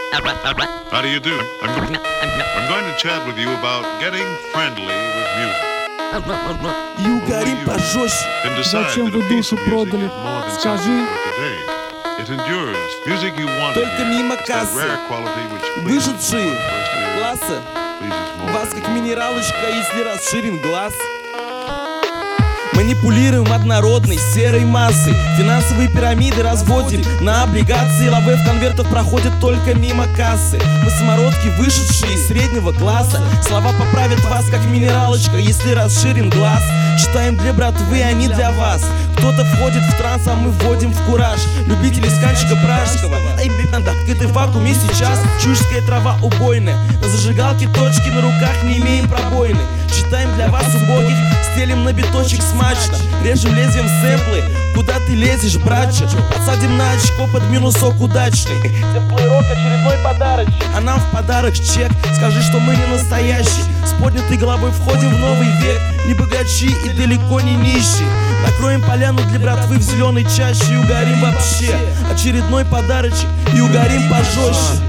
How do you do? I'm going to chat with you about getting friendly with music. И угорим пожестче. And decide Зачем that вы a piece душу of music продали? is more than Скажи. something for today. It endures. Music you want to Только hear. мимо It's that кассы. rare quality which pleases Выжившие more than first ear, классы. pleases more Вас than как минералочка, если расширен глаз. Манипулируем однородной серой массой. Финансовые пирамиды разводим на облигации. Лаве в конвертах проходят только мимо кассы. Мы самородки, вышедшие из среднего класса. Слова поправят вас как минералочка, если расширен глаз. Читаем для братвы, а не для вас. Кто-то входит в транс, а мы вводим в кураж. Любители сканчика пражского. Эй, банда, ты в вакууме сейчас. Чужская трава убойная. На зажигалке точки, на руках не имеем пробоины. Читаем для вас убогих, стелим на биточек смачно. Режем лезвием сэмплы. Куда ты лезешь, братча? Подсадим на очко под минусок удачный. Темплейрок очередной подарочек, а нам в подарок чек. Скажи, что мы не настоящие. С поднятой головой входим в новый век. Не богачи и далеко не нищие. Накроем поляну для братвы в зеленой чаще. И угорим вообще. Очередной подарочек. И угорим пожестче.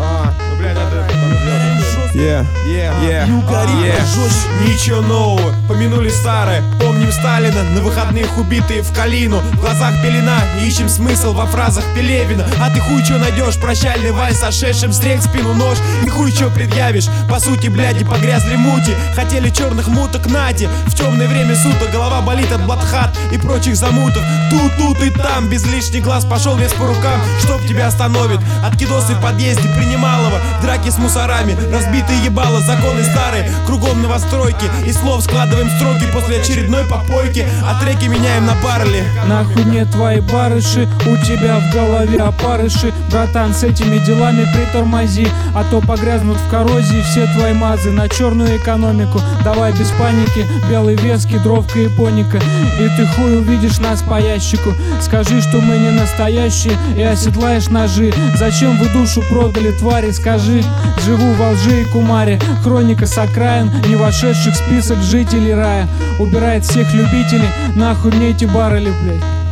И угорим пожестче. Ничего нового, помянули старое. Помним Сталина, на выходных убитые в Калину. В глазах пелена, ищем смысл во фразах Пелевина. А ты хуй чё найдешь, прощальный вальс, сошедшим стрель в спину нож. И хуй чё предъявишь, по сути, бляди, погрязли мути. Хотели черных муток, нате. В темное время суток голова болит от блатхат и прочих замутов. Тут и там, без лишних глаз пошел вес по рукам. Чтоб тебя остановит, откидосы в подъезде принималого. Драки с мусорами, разбитые ебало, законы старые. Кругом новостройки, и слов складываем строки после очередной попойки. А треки меняем на баррели. Нахуй мне твои барыши, у тебя в голове опарыши. Братан, с этими делами притормози, а то погрязнут в коррозии все твои мазы на черную экономику. Давай без паники, белый вески, дровка и поника. И ты хуй увидишь нас по ящику. Скажи, что мы не настоящие, и оседлаешь ножи. Зачем вы душу продали, твари, скажи. Живу во лжи и кумаре, хроника с окраин, не вошедших в список жителей рая. Убирает всех любителей, нахуй мне эти баррели, блядь.